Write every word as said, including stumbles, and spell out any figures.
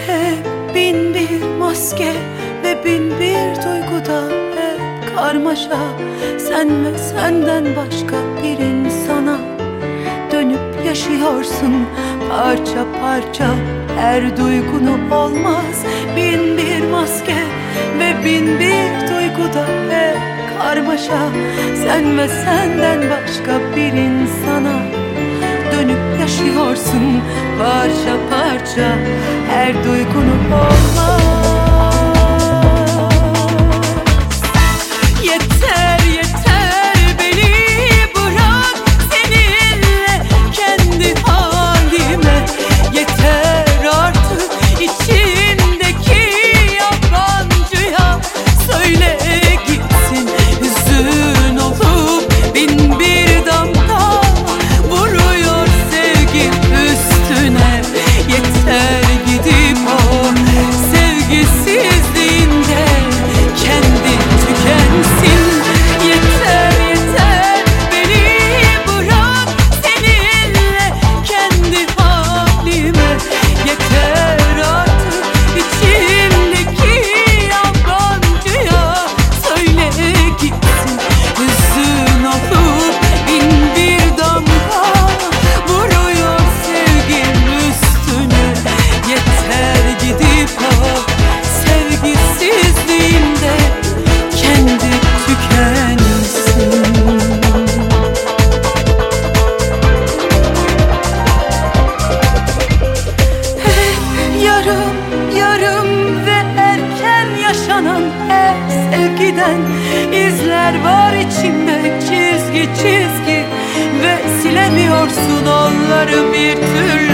Hep bin bir maske ve bin bir duyguda hep karmaşa. Sen ve senden başka bir insana dönüp yaşıyorsun parça parça. Her duygunu olmaz bin bir maske ve bin bir duyguda hep karmaşa. Sen ve senden başka bir insana dönüp yaşıyorsun parça parça. Her duygunu olmaz. Yeter yeter beni bırak seninle kendi halime. Yeter artık içimdeki yabancıya söyle gitsin. Hüzün olup bin bir damga vuruyor sevgi üstüne. Yeter gidip o sevgisizliğinde kendi tükensin. Yeter yeter beni bırak seninle kendi halime. Yeter artık içimdeki yabancıya söyle gitsin. Hüzün olup bin bir damga vuruyor sevgim üstüne. Yeter gidip o sevgisizliğinde kendi tükensin. Hep yarım yarım ve erken yaşanan her sevgiden izler var içimde, çizgi çizgi, ve silemiyorsun onları bir türlü.